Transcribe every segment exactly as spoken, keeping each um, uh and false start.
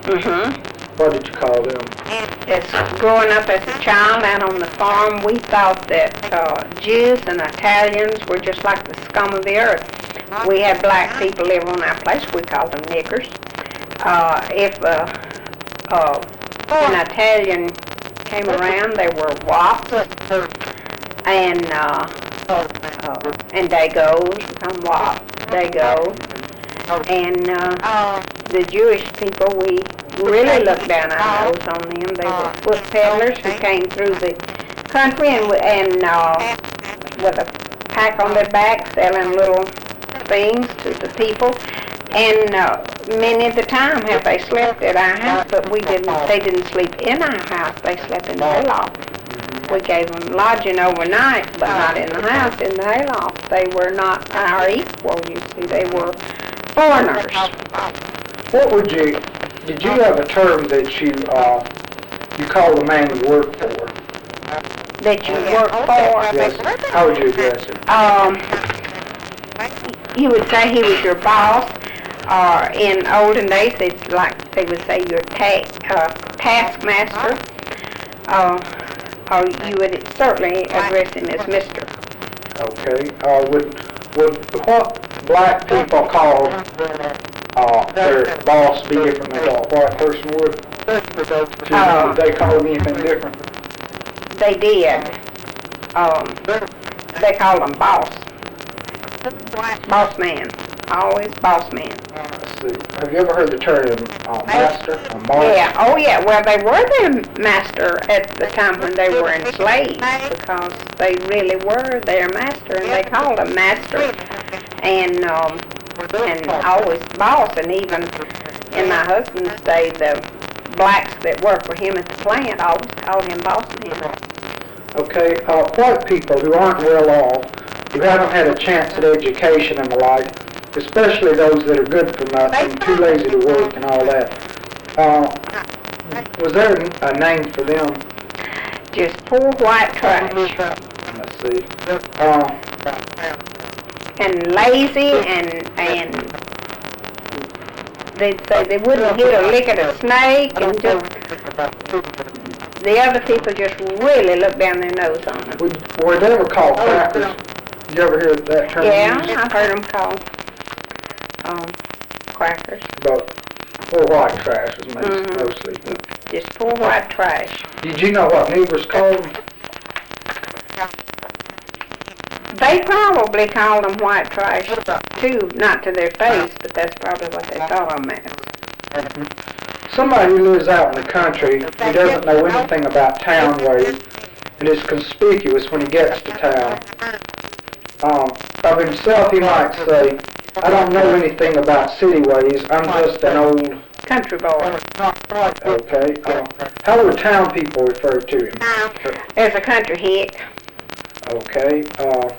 Mm-hmm. What did you call them? As growing up as a child out on the farm, we thought that uh, Jews and Italians were just like the scum of the earth. We had black people live on our place. We called them niggers. Uh, if uh, uh, an Italian came around, they were wops and uh, uh, and dagoes. We call them wops, dagoes. And uh, the Jewish people, we really looked down our nose on them. They were foot peddlers who came through the country and and uh, with a pack on their back, selling little things to the people. And uh, many of the time have they slept at our house, but we didn't. They didn't sleep in our house. They slept in the hayloft. We gave them lodging overnight, but not in the house. In the hayloft, they were not our equal. You see, they were foreigners. What would you? Did you have a term that you uh, you called the man you work for? That you work for? Yes. How would you address it? Um, you would say he was your boss. Or in olden days, they'd like they would say your ta- uh, taskmaster. Uh, or you would certainly address him as Mister Okay. Uh, would would what black people call uh, their boss be different than what a white person would? Uh, Did they call him anything different? They did. Um, they called him boss. Boss man. Always boss man. Let's see. Have you ever heard the term uh, master or marshal? Yeah, oh yeah, well they were their master at the time when they were enslaved because they really were their master and they called him master and um, and always boss, and even in my husband's day the blacks that worked for him at the plant always called him boss man. Okay, uh, white people who aren't well off, who haven't had a chance at education and the like, especially those that are good for nothing, too lazy to work and all that. Uh, was there a name for them? Just poor white trash. Let's see. Uh, and lazy and and they'd say they wouldn't hit a lick at a snake and just the other people just really looked down their nose on them. would, were they ever called crackers? Did you ever hear that term Yeah, used? I've heard them called um, crackers. But poor white trash was most, Mm-hmm. mostly. Just poor white trash. Did you know what niggers called them? They probably called them white trash too, not to their face, but that's probably what they thought of them as. Somebody who lives out in the country, who doesn't know anything about town ways, and is conspicuous when he gets to town. Um, of himself, he might say, I don't know anything about city ways, I'm just an old country boy. Okay. Uh, how were town people referred to him? As a country hick. Okay. Uh,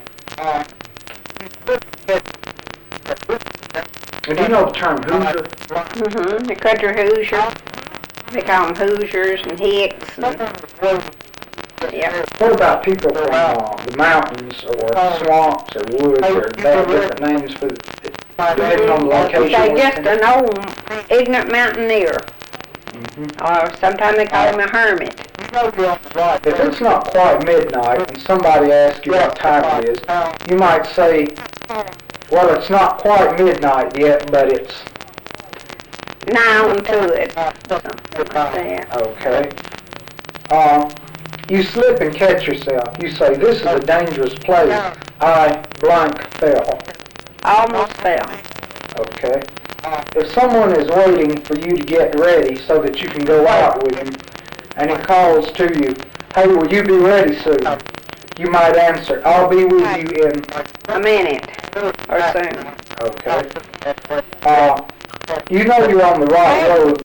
and do you know the term Hoosier? Mm-hmm. The country Hoosier. They call them Hoosiers and Hicks. And, yeah. What about people from uh, the mountains or swamps or woods, or they have different names for depending on the location? They just an old ignorant mountaineer. Mm-hmm. Or sometimes they call him a hermit. If it's not quite midnight and somebody asks you what time it is, you might say, well, it's not quite midnight yet, but it's... Nigh on to it. Something like that. Okay. Uh, you slip and catch yourself. You say, this is a dangerous place. I blank fell. Almost fell. Okay. If someone is waiting for you to get ready so that you can go out with him, and he calls to you, hey, will you be ready soon? You might answer, I'll be with you in... A minute or soon. Okay. Uh, you know you're on the right road